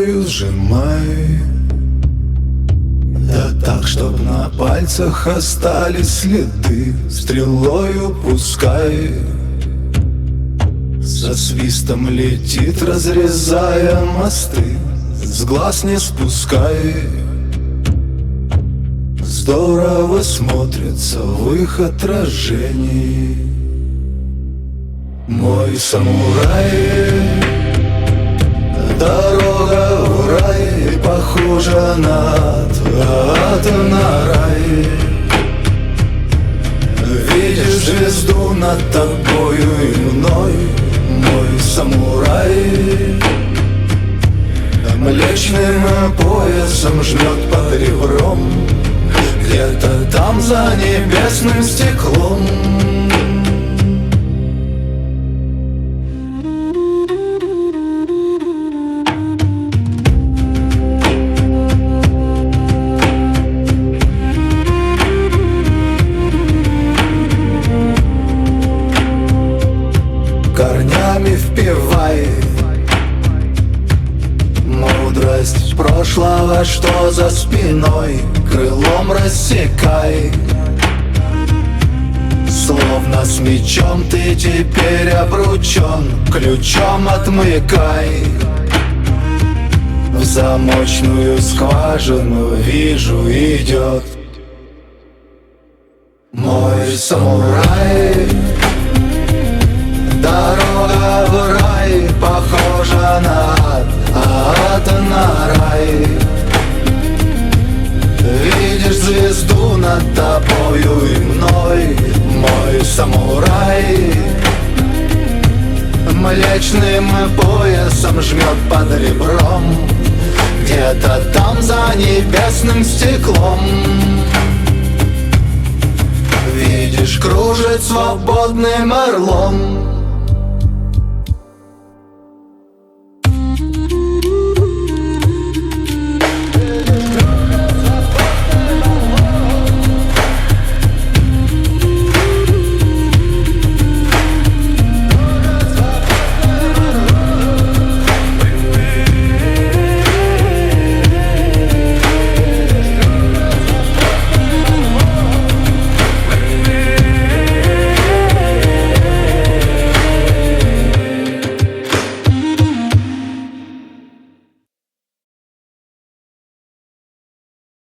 рукою сжимай, да так, чтоб на пальцах остались следы. Стрелою пускай, со свистом летит, разрезая мосты. С глаз не спускай, здорово смотрится в их отражении. Мой самурай, дорога в рай похожа на ад на рай. Видишь звезду над тобою и мной, мой самурай. Млечным поясом жмет под ребром, где-то там за небесным стеклом. Корнями впивай мудрость прошлого, что за спиной, крылом рассекай. Словно с мечом ты теперь обручен, ключом отмыкай. В замочную скважину вижу идет мой самурай. Дорога в рай похожа на ад на рай. Видишь звезду над тобою и мной, мой самурай. Млечным поясом жмет под ребром, где-то там за небесным стеклом. Видишь, кружит свободным орлом